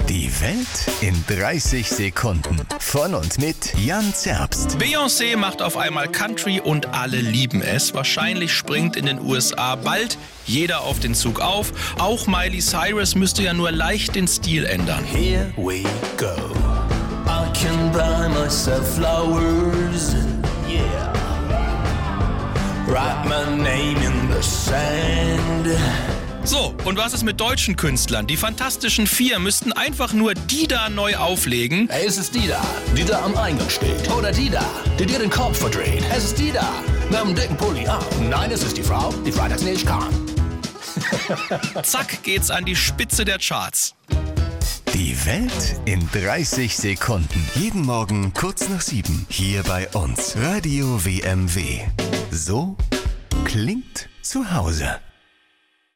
Die Welt in 30 Sekunden. Von und mit Jan Zerbst. Beyoncé macht auf einmal Country und alle lieben es. Wahrscheinlich springt in den USA bald jeder auf den Zug auf. Auch Miley Cyrus müsste ja nur leicht den Stil ändern. Here we go. I can buy myself flowers. Yeah. Write my name in the sand. So, und was ist mit deutschen Künstlern? Die Fantastischen Vier müssten einfach nur die da neu auflegen. Hey, es ist die da am Eingang steht. Oder die da, die dir den Kopf verdreht. Es ist die da, mit dem dicken Pulli an. Nein, es ist die Frau, die freitags nicht kann. Zack, geht's an die Spitze der Charts. Die Welt in 30 Sekunden. Jeden Morgen kurz nach 7. Hier bei uns. Radio WMW. So klingt zu Hause.